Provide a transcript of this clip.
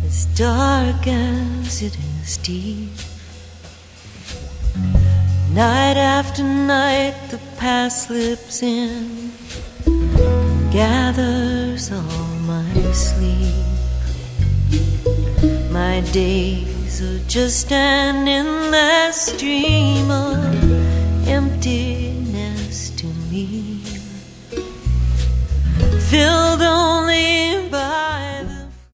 as dark as it is deep. Night after night the past slips in, gathers all my sleep. My days are just an endless stream of